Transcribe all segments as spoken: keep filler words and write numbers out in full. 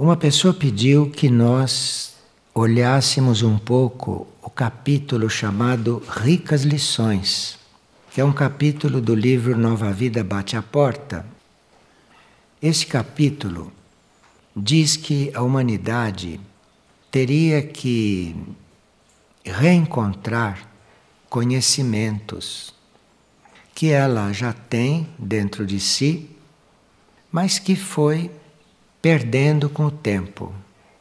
Uma pessoa pediu que nós olhássemos um pouco o capítulo chamado Ricas Lições, que é um capítulo do livro Nova Vida Bate à Porta. Esse capítulo diz que a humanidade teria que reencontrar conhecimentos que ela já tem dentro de si, mas que foi perdendo com o tempo.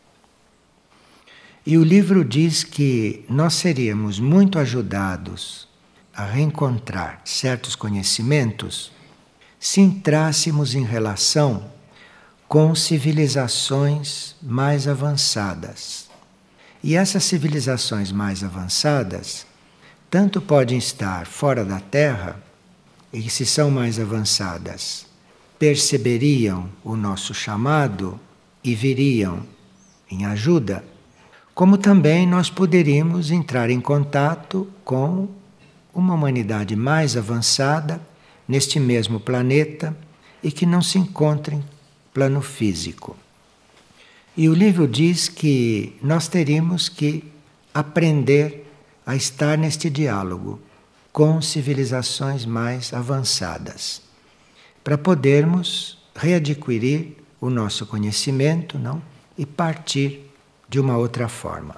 E o livro diz que nós seríamos muito ajudados a reencontrar certos conhecimentos se entrássemos em relação com civilizações mais avançadas. E essas civilizações mais avançadas tanto podem estar fora da Terra, e se são mais avançadas, perceberiam o nosso chamado e viriam em ajuda, como também nós poderíamos entrar em contato com uma humanidade mais avançada neste mesmo planeta e que não se encontra em plano físico. E o livro diz que nós teríamos que aprender a estar neste diálogo com civilizações mais avançadas, para podermos readquirir o nosso conhecimento, não? E partir de uma outra forma.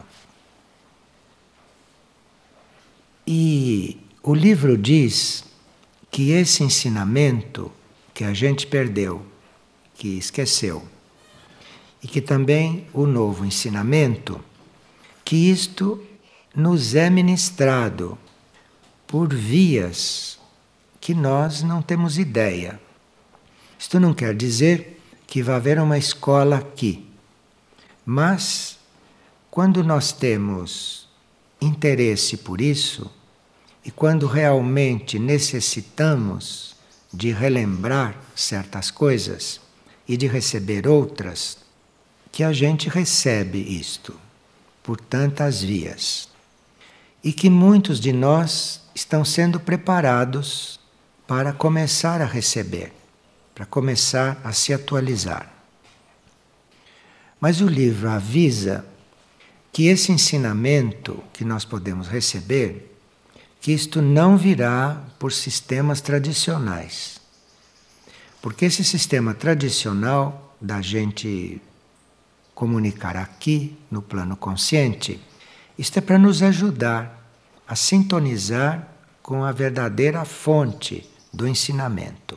E o livro diz que esse ensinamento que a gente perdeu, que esqueceu, e que também o novo ensinamento, que isto nos é ministrado por vias que nós não temos ideia. Isto não quer dizer que vai haver uma escola aqui, mas quando nós temos interesse por isso e quando realmente necessitamos de relembrar certas coisas e de receber outras, que a gente recebe isto por tantas vias. E que muitos de nós estão sendo preparados para começar a receber, para começar a se atualizar. Mas o livro avisa que esse ensinamento que nós podemos receber, que isto não virá por sistemas tradicionais. Porque esse sistema tradicional da gente comunicar aqui no plano consciente, isto é para nos ajudar a sintonizar com a verdadeira fonte do ensinamento.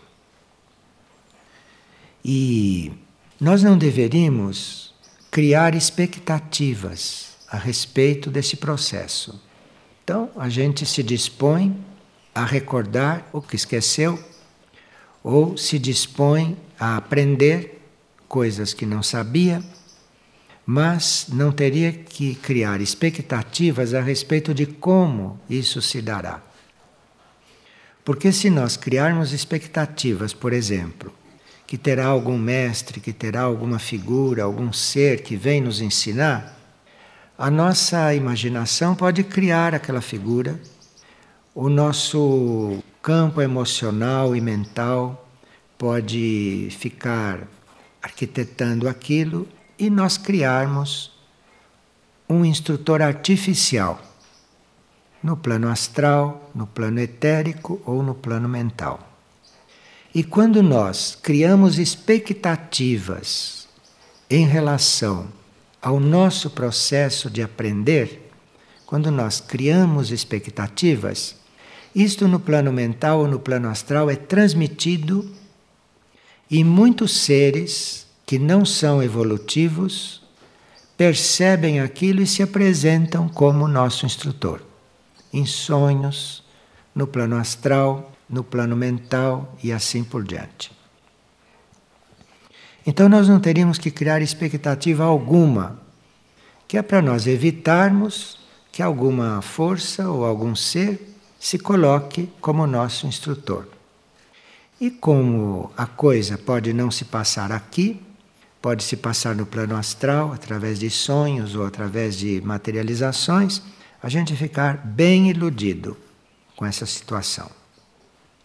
E nós não deveríamos criar expectativas a respeito desse processo. Então, a gente se dispõe a recordar o que esqueceu, ou se dispõe a aprender coisas que não sabia, mas não teria que criar expectativas a respeito de como isso se dará. Porque se nós criarmos expectativas, por exemplo, que terá algum mestre, que terá alguma figura, algum ser que vem nos ensinar, a nossa imaginação pode criar aquela figura, o nosso campo emocional e mental pode ficar arquitetando aquilo e nós criarmos um instrutor artificial no plano astral, no plano etérico ou no plano mental. E quando nós criamos expectativas em relação ao nosso processo de aprender, quando nós criamos expectativas, isto no plano mental ou no plano astral é transmitido e muitos seres que não são evolutivos percebem aquilo e se apresentam como nosso instrutor. Em sonhos, no plano astral, no plano mental e assim por diante. Então nós não teríamos que criar expectativa alguma, que é para nós evitarmos que alguma força ou algum ser se coloque como nosso instrutor. E como a coisa pode não se passar aqui, pode se passar no plano astral, através de sonhos ou através de materializações, a gente ficar bem iludido com essa situação.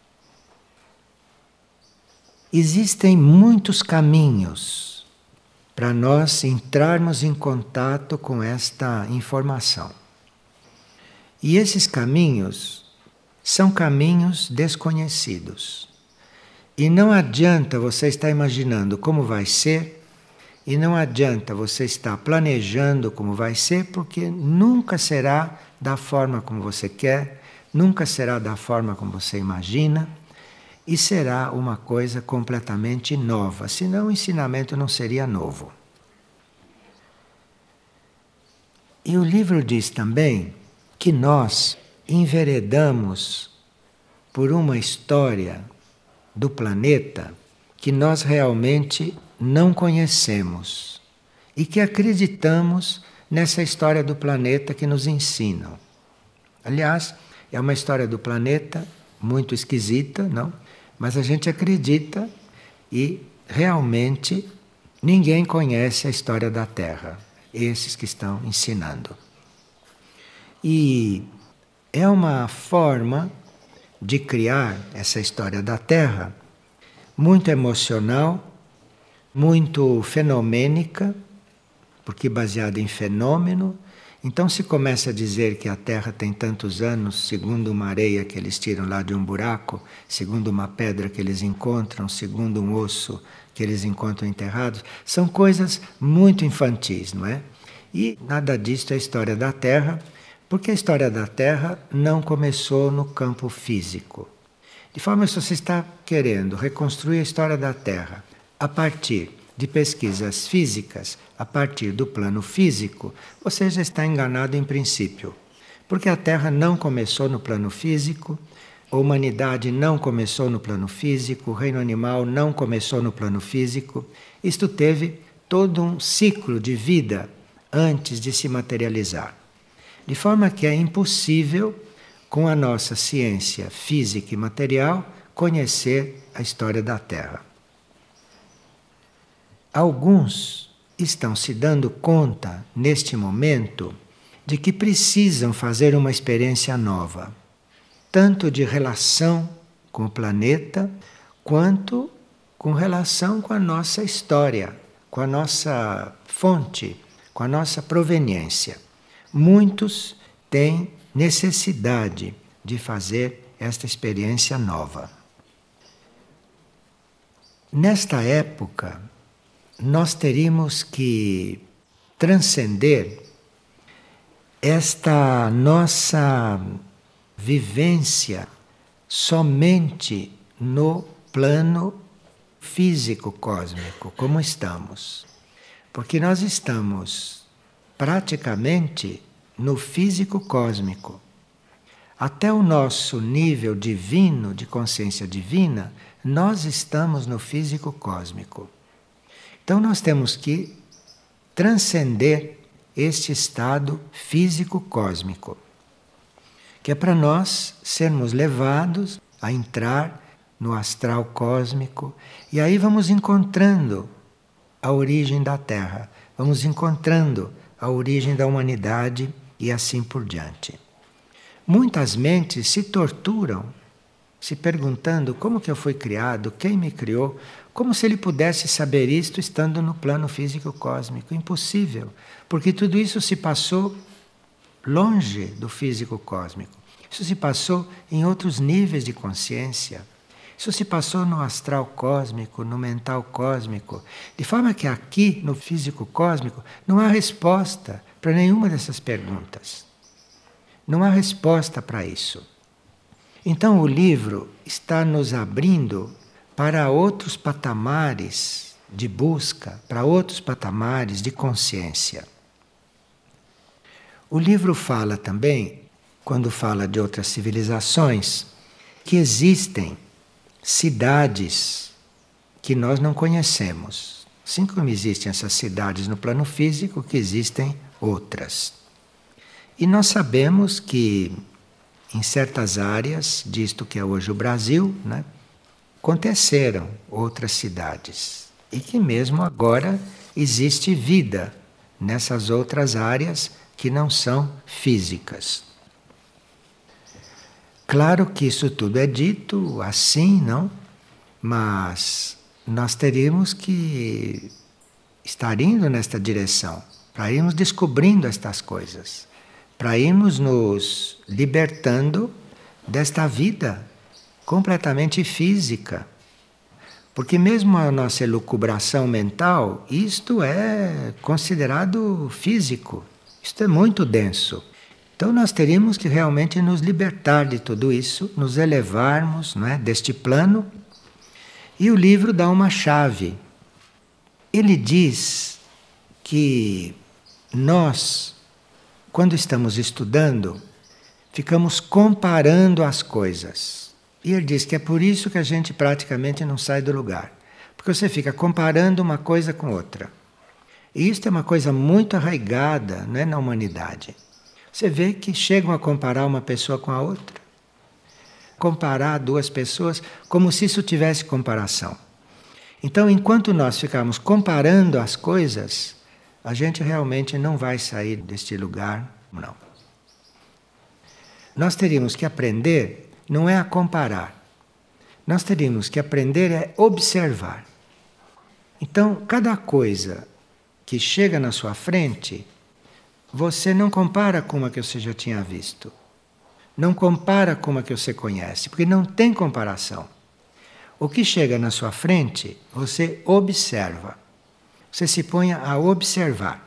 Existem muitos caminhos para nós entrarmos em contato com esta informação. E esses caminhos são caminhos desconhecidos. E não adianta você estar imaginando como vai ser, e não adianta você estar planejando como vai ser, porque nunca será da forma como você quer, nunca será da forma como você imagina, e será uma coisa completamente nova, senão o ensinamento não seria novo. E o livro diz também que nós enveredamos por uma história do planeta que nós realmente não conhecemos e que acreditamos nessa história do planeta que nos ensinam. Aliás, é uma história do planeta muito esquisita, não? Mas a gente acredita e realmente ninguém conhece a história da Terra, esses que estão ensinando. E é uma forma de criar essa história da Terra muito emocional, muito fenomênica, porque baseada em fenômeno. Então se começa a dizer que a Terra tem tantos anos, segundo uma areia que eles tiram lá de um buraco, segundo uma pedra que eles encontram, segundo um osso que eles encontram enterrados. São coisas muito infantis, não é? E nada disto é a história da Terra, porque a história da Terra não começou no campo físico. De forma que se você está querendo reconstruir a história da Terra a partir de pesquisas físicas, a partir do plano físico, você já está enganado em princípio. Porque a Terra não começou no plano físico, a humanidade não começou no plano físico, o reino animal não começou no plano físico. Isto teve todo um ciclo de vida antes de se materializar. De forma que é impossível, com a nossa ciência física e material, conhecer a história da Terra. Alguns estão se dando conta, neste momento, de que precisam fazer uma experiência nova, tanto de relação com o planeta, quanto com relação com a nossa história, com a nossa fonte, com a nossa proveniência. Muitos têm necessidade de fazer esta experiência nova. Nesta época, nós teríamos que transcender esta nossa vivência somente no plano físico cósmico, como estamos. Porque nós estamos praticamente no físico cósmico. Até o nosso nível divino, de consciência divina, nós estamos no físico cósmico. Então nós temos que transcender este estado físico cósmico, que é para nós sermos levados a entrar no astral cósmico, e aí vamos encontrando a origem da Terra, vamos encontrando a origem da humanidade e assim por diante. Muitas mentes se torturam, se perguntando como que eu fui criado, quem me criou, como se ele pudesse saber isto estando no plano físico cósmico. Impossível, porque tudo isso se passou longe do físico cósmico. Isso se passou em outros níveis de consciência. Isso se passou no astral cósmico, no mental cósmico, de forma que aqui, no físico cósmico, não há resposta para nenhuma dessas perguntas. Não há resposta para isso. Então o livro está nos abrindo para outros patamares de busca, para outros patamares de consciência. O livro fala também, quando fala de outras civilizações, que existem cidades que nós não conhecemos. Assim como existem essas cidades no plano físico, que existem outras. E nós sabemos que em certas áreas, disto que é hoje o Brasil, né, aconteceram outras cidades. E que mesmo agora existe vida nessas outras áreas que não são físicas. Claro que isso tudo é dito assim, não? Mas nós teríamos que estar indo nesta direção, para irmos descobrindo estas coisas, para irmos nos libertando desta vida completamente física. Porque mesmo a nossa elucubração mental, isto é considerado físico, isto é muito denso. Então nós teríamos que realmente nos libertar de tudo isso, nos elevarmos, não é, deste plano. E o livro dá uma chave. Ele diz que nós, quando estamos estudando, ficamos comparando as coisas. E ele diz que é por isso que a gente praticamente não sai do lugar. Porque você fica comparando uma coisa com outra. E isso é uma coisa muito arraigada, né, na humanidade. Você vê que chegam a comparar uma pessoa com a outra. Comparar duas pessoas como se isso tivesse comparação. Então, enquanto nós ficarmos comparando as coisas, a gente realmente não vai sair deste lugar, não. Nós teríamos que aprender, não é a comparar. Nós teríamos que aprender a observar. Então, cada coisa que chega na sua frente, você não compara com uma que você já tinha visto. Não compara com uma que você conhece, porque não tem comparação. O que chega na sua frente, você observa. Você se põe a observar.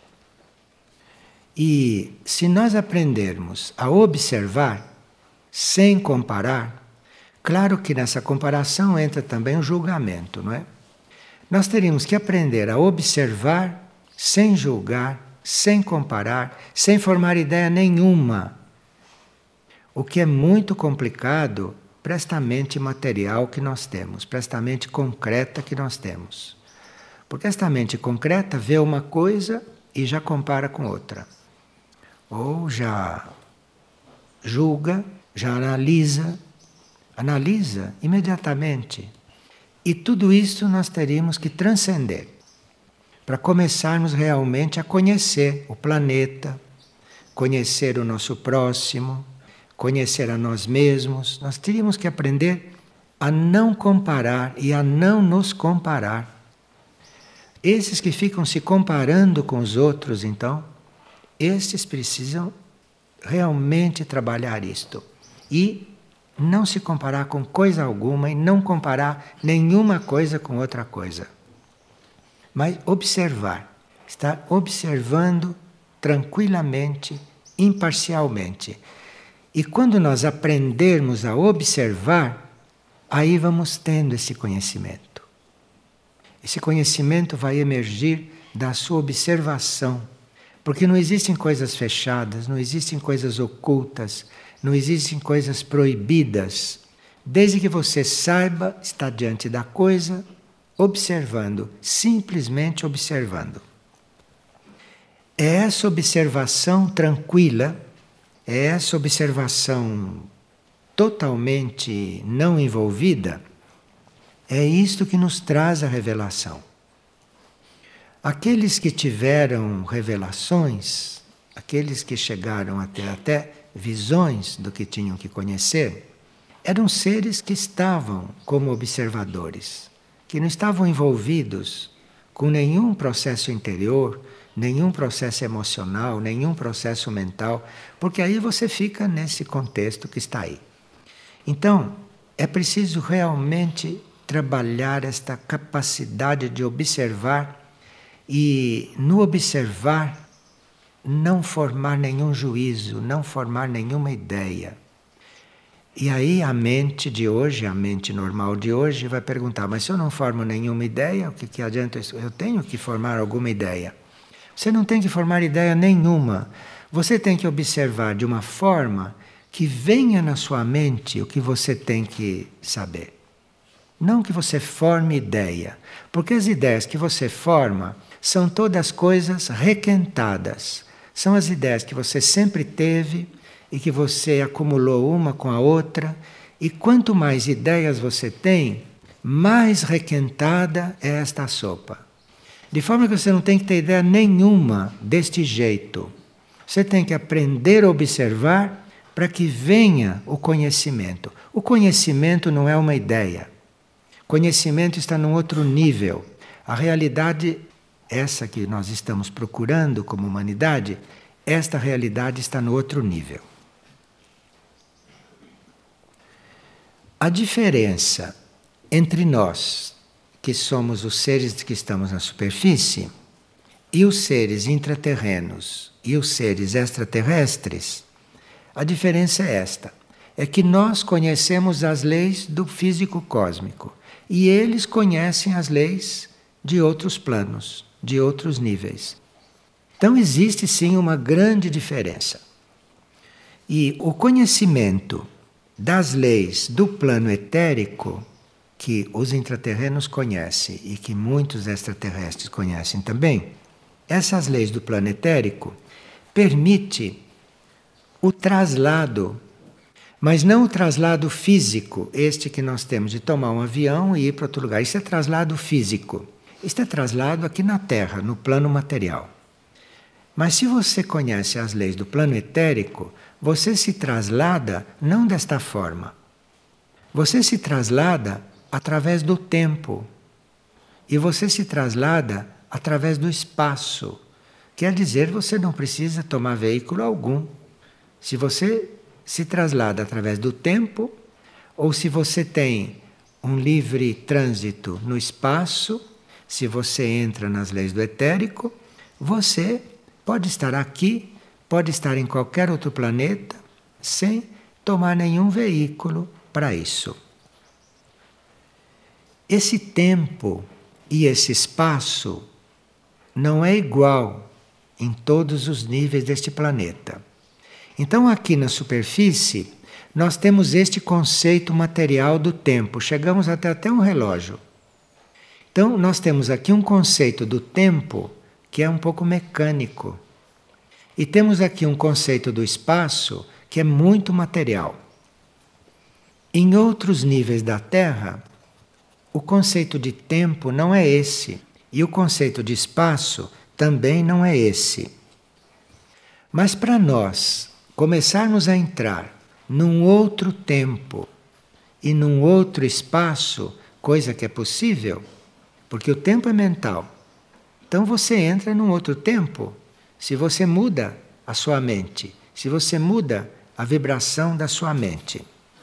E se nós aprendermos a observar, sem comparar, claro que nessa comparação entra também o julgamento, não é? Nós teríamos que aprender a observar sem julgar, sem comparar, sem formar ideia nenhuma. O que é muito complicado para esta mente material que nós temos, para esta mente concreta que nós temos. Porque esta mente concreta vê uma coisa e já compara com outra. Ou já julga, já analisa, analisa imediatamente. E tudo isso nós teríamos que transcender para começarmos realmente a conhecer o planeta, conhecer o nosso próximo, conhecer a nós mesmos. Nós teríamos que aprender a não comparar e a não nos comparar. Esses que ficam se comparando com os outros, então, estes precisam realmente trabalhar isto. E não se comparar com coisa alguma e não comparar nenhuma coisa com outra coisa. Mas observar, estar observando tranquilamente, imparcialmente. E quando nós aprendermos a observar, aí vamos tendo esse conhecimento. Esse conhecimento vai emergir da sua observação. Porque não existem coisas fechadas, não existem coisas ocultas, não existem coisas proibidas. Desde que você saiba estar diante da coisa, observando, simplesmente observando. É essa observação tranquila, é essa observação totalmente não envolvida, é isto que nos traz a revelação. Aqueles que tiveram revelações, aqueles que chegaram a ter até visões do que tinham que conhecer, eram seres que estavam como observadores, que não estavam envolvidos com nenhum processo interior, nenhum processo emocional, nenhum processo mental, porque aí você fica nesse contexto que está aí. Então, é preciso realmente trabalhar esta capacidade de observar e, no observar, não formar nenhum juízo, não formar nenhuma ideia. E aí a mente de hoje, a mente normal de hoje, vai perguntar, mas se eu não formo nenhuma ideia, o que, que adianta isso? Eu tenho que formar alguma ideia. Você não tem que formar ideia nenhuma. Você tem que observar de uma forma que venha na sua mente o que você tem que saber. Não que você forme ideia, porque as ideias que você forma são todas coisas requentadas. São as ideias que você sempre teve e que você acumulou uma com a outra. E quanto mais ideias você tem, mais requentada é esta sopa. De forma que você não tem que ter ideia nenhuma deste jeito. Você tem que aprender a observar para que venha o conhecimento. O conhecimento não é uma ideia. Conhecimento está num outro nível. A realidade essa que nós estamos procurando como humanidade, esta realidade está no outro nível. A diferença entre nós, que somos os seres que estamos na superfície, e os seres intraterrenos e os seres extraterrestres, a diferença é esta: é que nós conhecemos as leis do físico cósmico e eles conhecem as leis de outros planos, de outros níveis. Então existe sim uma grande diferença. E o conhecimento das leis do plano etérico, que os intraterrenos conhecem e que muitos extraterrestres conhecem também, essas leis do plano etérico permite o traslado, mas não o traslado físico, este que nós temos de tomar um avião e ir para outro lugar. Isso é traslado físico. Isto é traslado aqui na Terra, no plano material. Mas se você conhece as leis do plano etérico, você se traslada não desta forma. Você se traslada através do tempo. E você se traslada através do espaço. Quer dizer, você não precisa tomar veículo algum. Se você se traslada através do tempo, ou se você tem um livre trânsito no espaço, se você entra nas leis do etérico, você pode estar aqui, pode estar em qualquer outro planeta, sem tomar nenhum veículo para isso. Esse tempo e esse espaço não é igual em todos os níveis deste planeta. Então, aqui na superfície, nós temos este conceito material do tempo. Chegamos até até um relógio. Então, nós temos aqui um conceito do tempo que é um pouco mecânico. E temos aqui um conceito do espaço que é muito material. Em outros níveis da Terra, o conceito de tempo não é esse. E o conceito de espaço também não é esse. Mas para nós começarmos a entrar num outro tempo e num outro espaço, coisa que é possível, porque o tempo é mental. Então você entra num outro tempo se você muda a sua mente, se você muda a vibração da sua mente.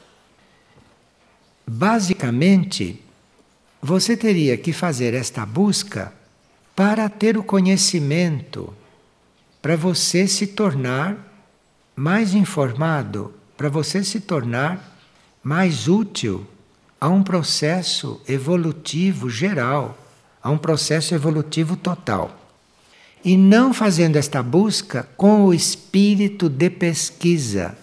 Basicamente, você teria que fazer esta busca para ter o conhecimento, para você se tornar mais informado, para você se tornar mais útil a um processo evolutivo geral, a um processo evolutivo total. E não fazendo esta busca com o espírito de pesquisa.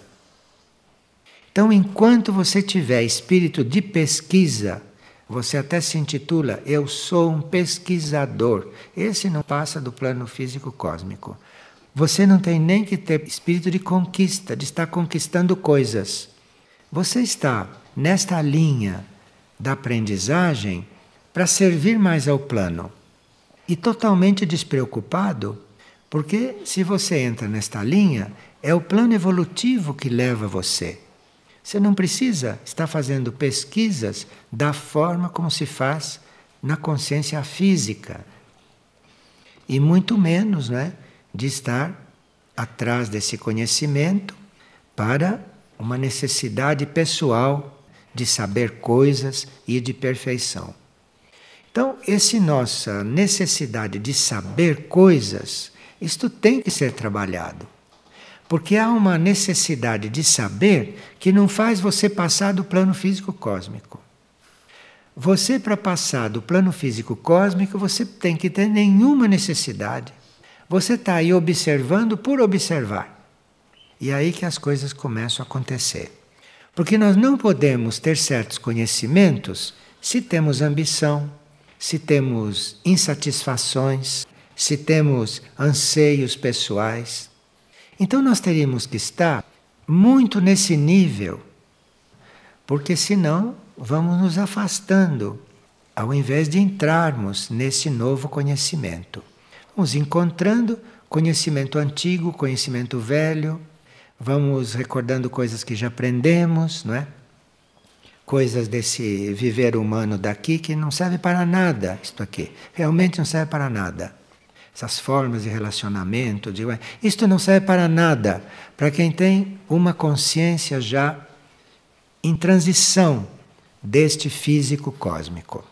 Então, enquanto você tiver espírito de pesquisa, você até se intitula Eu sou um pesquisador. Esse não passa do plano físico cósmico. Você não tem nem que ter espírito de conquista, de estar conquistando coisas. Você está nesta linha da aprendizagem para servir mais ao plano. E totalmente despreocupado, porque se você entra nesta linha, é o plano evolutivo que leva você. Você não precisa estar fazendo pesquisas da forma como se faz na consciência física. E muito menos, não é? De estar atrás desse conhecimento para uma necessidade pessoal de saber coisas e de perfeição. Então, essa nossa necessidade de saber coisas, isto tem que ser trabalhado. Porque há uma necessidade de saber que não faz você passar do plano físico cósmico. Você, para passar do plano físico cósmico, você tem que ter nenhuma necessidade. Você está aí observando por observar. E é aí que as coisas começam a acontecer. Porque nós não podemos ter certos conhecimentos se temos ambição, se temos insatisfações, se temos anseios pessoais. Então nós teríamos que estar muito nesse nível, porque senão vamos nos afastando, ao invés de entrarmos nesse novo conhecimento. Vamos encontrando conhecimento antigo, conhecimento velho, vamos recordando coisas que já aprendemos, não é? Coisas desse viver humano daqui que não serve para nada, isto aqui. Realmente não serve para nada. essas formas de relacionamento, de... isto não serve para nada para quem tem uma consciência já em transição deste físico cósmico.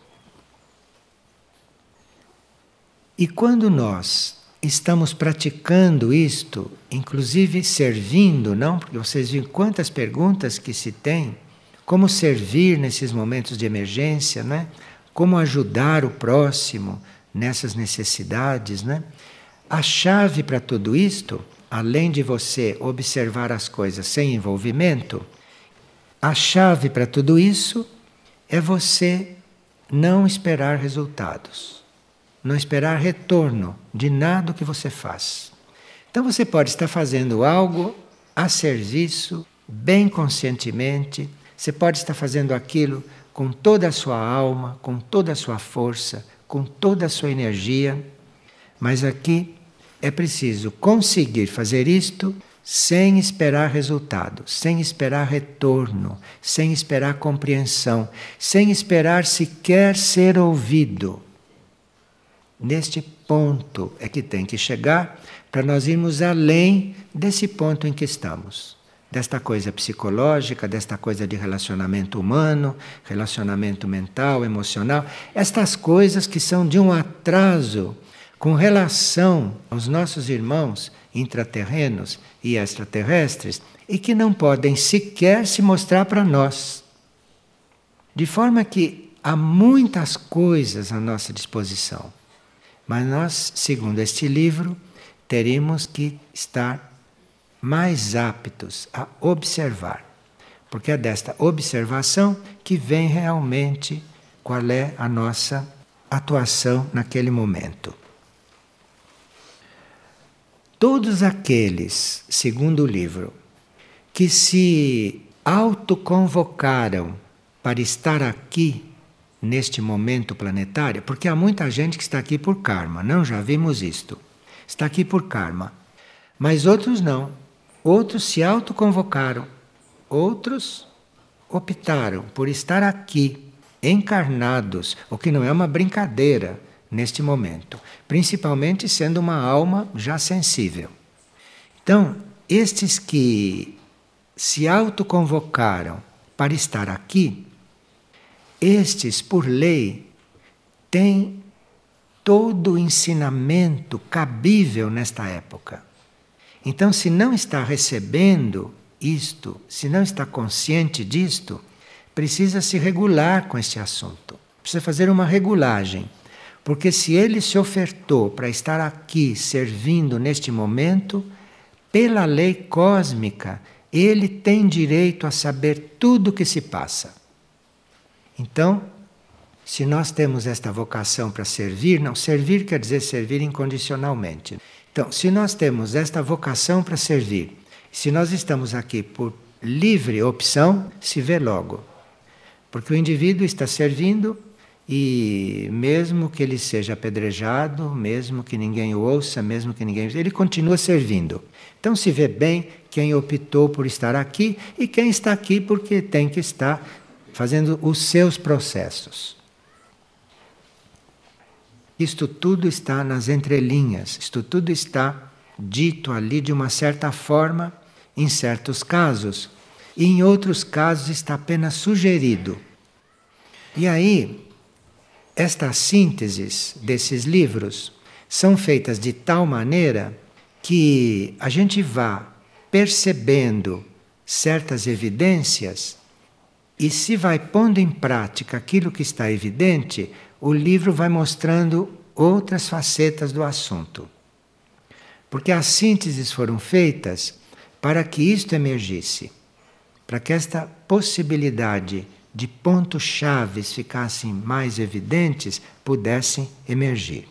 E quando nós estamos praticando isto, inclusive servindo, não? Porque vocês viram quantas perguntas que se tem, como servir nesses momentos de emergência, né? Como ajudar o próximo nessas necessidades, né? A chave para tudo isto, além de você observar as coisas sem envolvimento, a chave para tudo isso é você não esperar resultados, não esperar retorno de nada que você faz. Então você pode estar fazendo algo a serviço, bem conscientemente, você pode estar fazendo aquilo com toda a sua alma, com toda a sua força, com toda a sua energia, mas aqui é preciso conseguir fazer isto sem esperar resultado, sem esperar retorno, sem esperar compreensão, sem esperar sequer ser ouvido. Neste ponto é que tem que chegar para nós irmos além desse ponto em que estamos. Desta coisa psicológica, desta coisa de relacionamento humano, relacionamento mental, emocional, estas coisas que são de um atraso com relação aos nossos irmãos intraterrenos e extraterrestres e que não podem sequer se mostrar para nós. De forma que há muitas coisas à nossa disposição, mas nós, segundo este livro, teríamos que estar mais aptos a observar, porque é desta observação que vem realmente qual é a nossa atuação naquele momento. Todos aqueles, segundo o livro, que se autoconvocaram para estar aqui neste momento planetário, porque há muita gente que está aqui por karma, não? Já vimos isto. Está aqui por karma. Mas outros não. Outros se autoconvocaram, outros optaram por estar aqui, encarnados, o que não é uma brincadeira neste momento, principalmente sendo uma alma já sensível. Então, estes que se autoconvocaram para estar aqui, estes, por lei, têm todo o ensinamento cabível nesta época. Então, se não está recebendo isto, se não está consciente disto, precisa se regular com este assunto. Precisa fazer uma regulagem. Porque se ele se ofertou para estar aqui servindo neste momento, pela lei cósmica, ele tem direito a saber tudo o que se passa. Então, se nós temos esta vocação para servir, não, servir quer dizer servir incondicionalmente. Então, se nós temos esta vocação para servir, se nós estamos aqui por livre opção, se vê logo. Porque o indivíduo está servindo e mesmo que ele seja apedrejado, mesmo que ninguém o ouça, mesmo que ninguém... ele continua servindo. Então se vê bem quem optou por estar aqui e quem está aqui porque tem que estar fazendo os seus processos. Isto tudo está nas entrelinhas, isto tudo está dito ali de uma certa forma, em certos casos, e em outros casos está apenas sugerido. E aí, estas sínteses desses livros são feitas de tal maneira que a gente vá percebendo certas evidências e se vai pondo em prática aquilo que está evidente, o livro vai mostrando outras facetas do assunto. Porque as sínteses foram feitas para que isto emergisse, para que esta possibilidade de pontos chaves ficassem mais evidentes, pudessem emergir.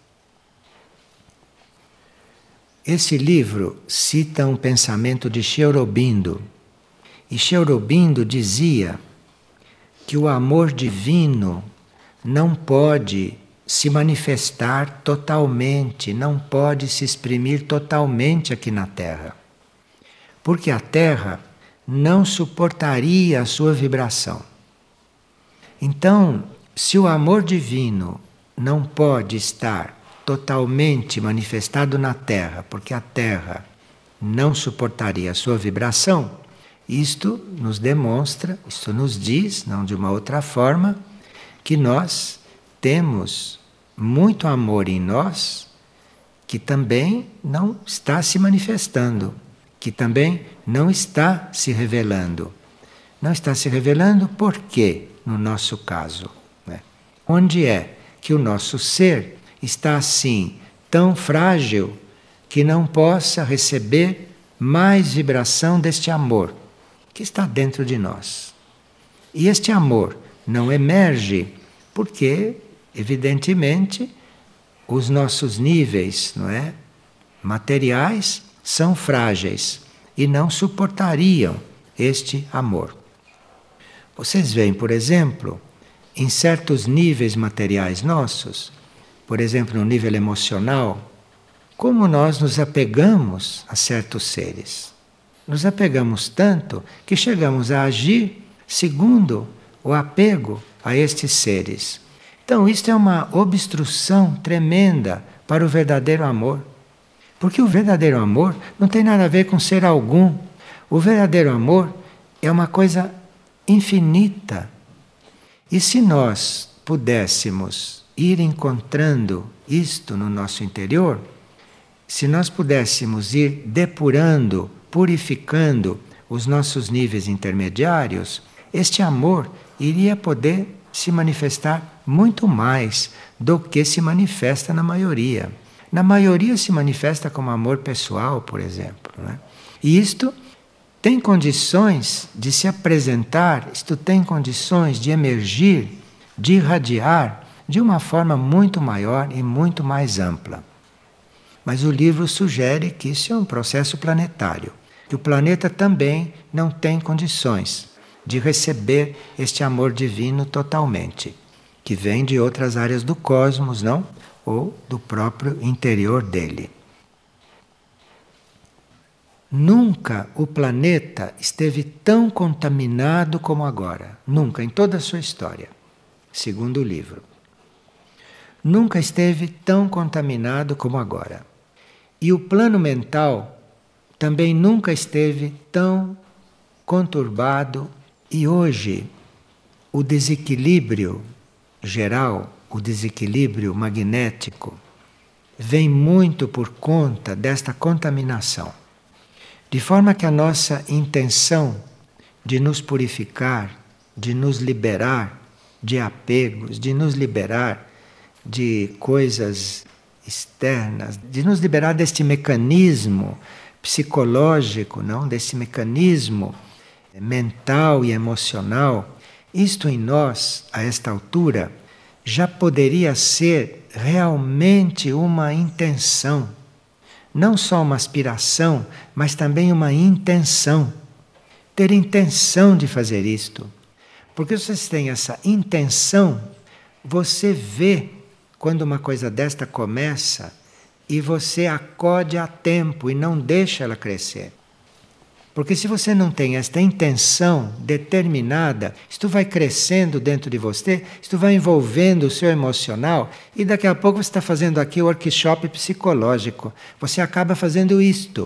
Esse livro cita um pensamento de Sri Aurobindo. E Sri Aurobindo dizia que o amor divino não pode se manifestar totalmente, não pode se exprimir totalmente aqui na Terra. Porque a Terra não suportaria a sua vibração. Então, se o amor divino não pode estar totalmente manifestado na Terra, porque a Terra não suportaria a sua vibração, isto nos demonstra, isto nos diz, não de uma outra forma, que nós temos muito amor em nós, que também não está se manifestando, que também não está se revelando. Não está se revelando por quê, no nosso caso? Né? Onde é que o nosso ser está assim, tão frágil, que não possa receber mais vibração deste amor que está dentro de nós? E este amor não emerge porque, evidentemente, os nossos níveis, não é, materiais são frágeis e não suportariam este amor. Vocês veem, por exemplo, em certos níveis materiais nossos, por exemplo, no nível emocional, como nós nos apegamos a certos seres. Nos apegamos tanto que chegamos a agir segundo o apego a estes seres. Então, isto é uma obstrução tremenda para o verdadeiro amor. Porque o verdadeiro amor não tem nada a ver com ser algum. O verdadeiro amor é uma coisa infinita. E se nós pudéssemos ir encontrando isto no nosso interior, se nós pudéssemos ir depurando, purificando os nossos níveis intermediários, este amor iria poder se manifestar muito mais do que se manifesta na maioria. Na maioria se manifesta como amor pessoal, por exemplo. Né? E isto tem condições de se apresentar, isto tem condições de emergir, de irradiar de uma forma muito maior e muito mais ampla. Mas o livro sugere que isso é um processo planetário, que o planeta também não tem condições de receber este amor divino totalmente, que vem de outras áreas do cosmos, não? Ou do próprio interior dele. Nunca o planeta esteve tão contaminado como agora. Nunca, em toda a sua história, segundo o livro. Nunca esteve tão contaminado como agora. E o plano mental também nunca esteve tão conturbado. E hoje, o desequilíbrio geral, o desequilíbrio magnético, vem muito por conta desta contaminação. De forma que a nossa intenção de nos purificar, de nos liberar de apegos, de nos liberar de coisas externas, de nos liberar deste mecanismo psicológico, não, desse mecanismo mental e emocional, isto em nós, a esta altura, já poderia ser realmente uma intenção. Não só uma aspiração, mas também uma intenção. Ter intenção de fazer isto. Porque se vocês têm essa intenção, você vê quando uma coisa desta começa e você acode a tempo e não deixa ela crescer. Porque se você não tem esta intenção determinada, isto vai crescendo dentro de você, isto vai envolvendo o seu emocional e daqui a pouco você está fazendo aqui o workshop psicológico. Você acaba fazendo isto.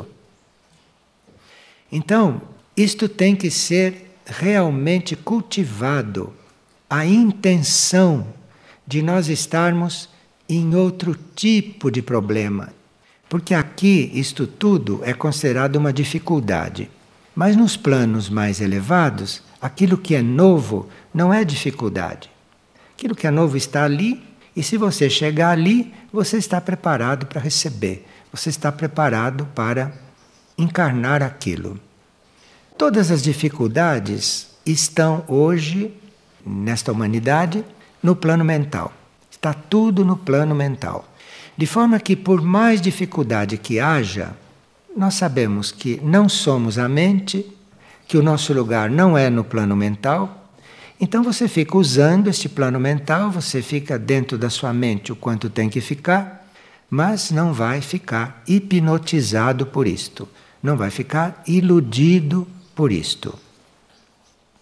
Então, isto tem que ser realmente cultivado. A intenção de nós estarmos em outro tipo de problema. Porque aqui isto tudo é considerado uma dificuldade. Mas nos planos mais elevados, aquilo que é novo não é dificuldade. Aquilo que é novo está ali, e se você chegar ali, você está preparado para receber. Você está preparado para encarnar aquilo. Todas as dificuldades estão hoje, nesta humanidade, no plano mental. Está tudo no plano mental. De forma que, por mais dificuldade que haja, nós sabemos que não somos a mente, que o nosso lugar não é no plano mental. Então você fica usando este plano mental, você fica dentro da sua mente o quanto tem que ficar, mas não vai ficar hipnotizado por isto. Não vai ficar iludido por isto.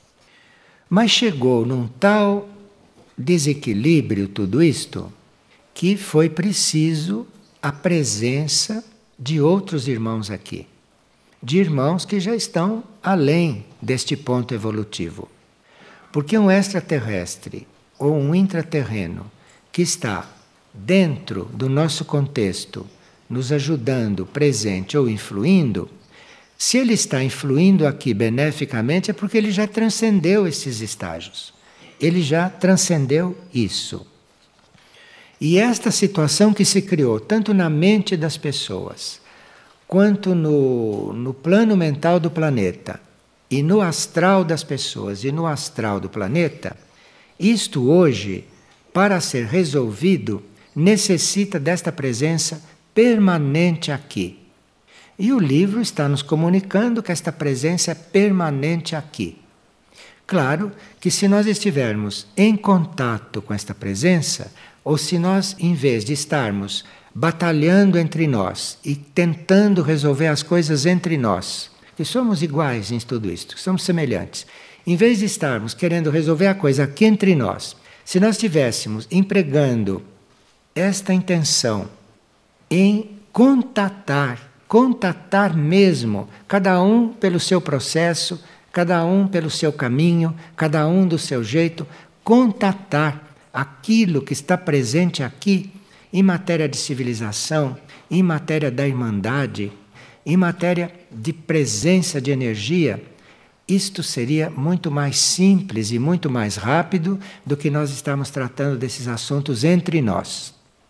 Mas chegou num tal desequilíbrio tudo isto, que foi preciso a presença de outros irmãos aqui, de irmãos que já estão além deste ponto evolutivo. Porque um extraterrestre ou um intraterreno que está dentro do nosso contexto, nos ajudando, presente ou influindo, se ele está influindo aqui beneficamente é porque ele já transcendeu esses estágios. Ele já transcendeu isso. E esta situação que se criou, tanto na mente das pessoas, quanto no, no plano mental do planeta, e no astral das pessoas e no astral do planeta, isto hoje, para ser resolvido, necessita desta presença permanente aqui. E o livro está nos comunicando que esta presença é permanente aqui. Claro que se nós estivermos em contato com esta presença, ou se nós, em vez de estarmos batalhando entre nós e tentando resolver as coisas entre nós, que somos iguais em tudo isto, que somos semelhantes, em vez de estarmos querendo resolver a coisa aqui entre nós, se nós estivéssemos empregando esta intenção em contatar, contatar mesmo, cada um pelo seu processo, cada um pelo seu caminho, cada um do seu jeito, contatar aquilo que está presente aqui em matéria de civilização, em matéria da irmandade, em matéria de presença de energia, isto seria muito mais simples e muito mais rápido do que nós estamos tratando desses assuntos entre nós.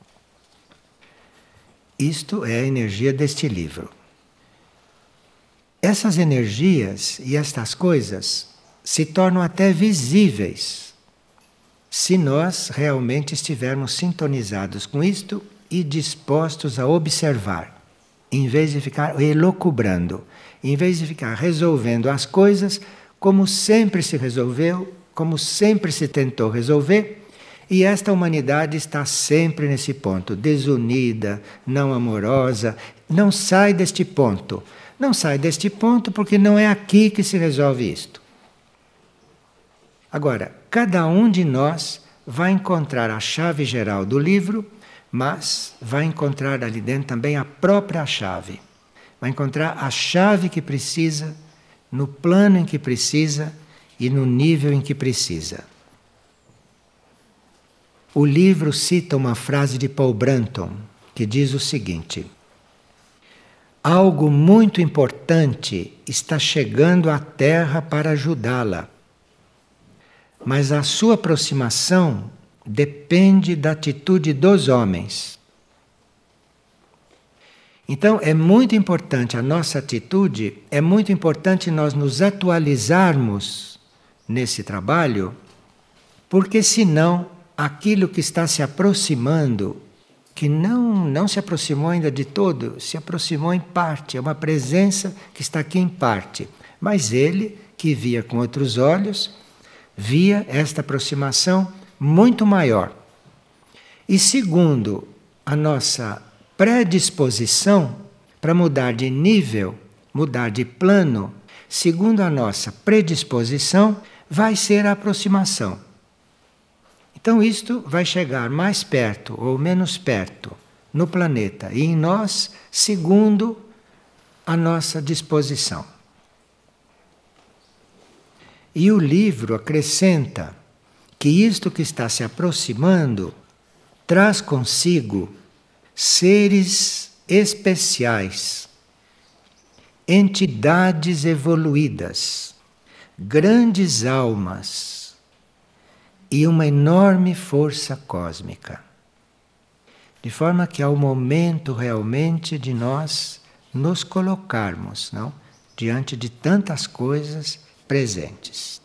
Isto é a energia deste livro. Essas energias e estas coisas se tornam até visíveis se nós realmente estivermos sintonizados com isto e dispostos a observar, em vez de ficar elucubrando, em vez de ficar resolvendo as coisas como sempre se resolveu, como sempre se tentou resolver, e esta humanidade está sempre nesse ponto, desunida, não amorosa, não sai deste ponto. Não sai deste ponto porque não é aqui que se resolve isto. Agora, cada um de nós vai encontrar a chave geral do livro, mas vai encontrar ali dentro também a própria chave. Vai encontrar a chave que precisa, no plano em que precisa e no nível em que precisa. O livro cita uma frase de Paul Brunton, que diz o seguinte: algo muito importante está chegando à Terra para ajudá-la. Mas a sua aproximação depende da atitude dos homens. Então é muito importante a nossa atitude, é muito importante nós nos atualizarmos nesse trabalho, porque senão aquilo que está se aproximando, que não, não se aproximou ainda de todo, se aproximou em parte, é uma presença que está aqui em parte. Mas ele, que via com outros olhos, via esta aproximação muito maior. E segundo a nossa predisposição para mudar de nível, mudar de plano, segundo a nossa predisposição, vai ser a aproximação. Então isto vai chegar mais perto ou menos perto no planeta e em nós, segundo a nossa disposição. E o livro acrescenta que isto que está se aproximando traz consigo seres especiais, entidades evoluídas, grandes almas e uma enorme força cósmica. De forma que é o momento realmente de nós nos colocarmos, não, diante de tantas coisas presentes.